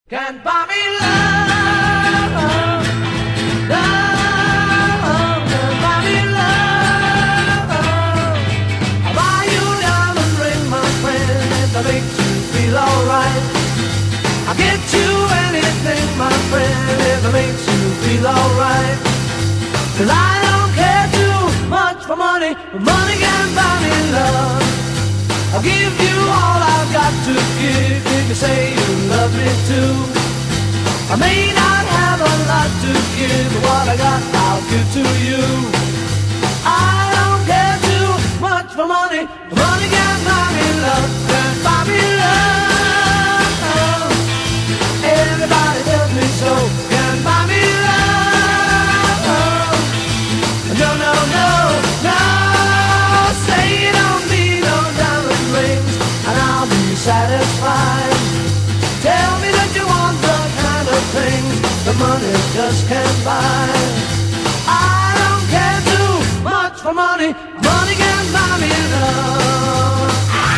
Can't buy me love, love, can't buy me love. I'll buy you a diamond ring, my friend, if that makes you feel alright. I'll get you anything, my friend, if it makes you feel alright. 'Cause I don't care too much for money, but money can't buy me love. I'll give you all I've got to give if you say you love me too. I may not have a lot to give, but what I got I'll give to you. I don't care too much for money, but money can't buy me love, can't buy me love. Everybody tells me so, can't buy me love. No, no, no, no, say you don't need no diamond rings and I'll be satisfied. Tell me that you want the kind of things that money just can't buy. I don't care too much for money, money can't buy me love.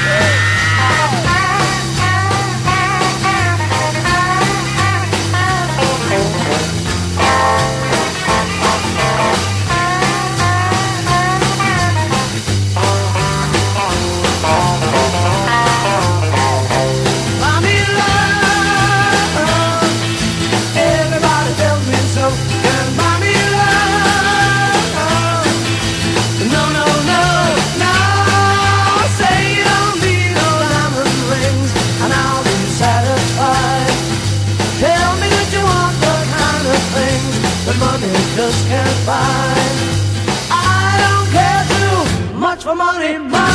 Money just can't buy. I don't care too much for money.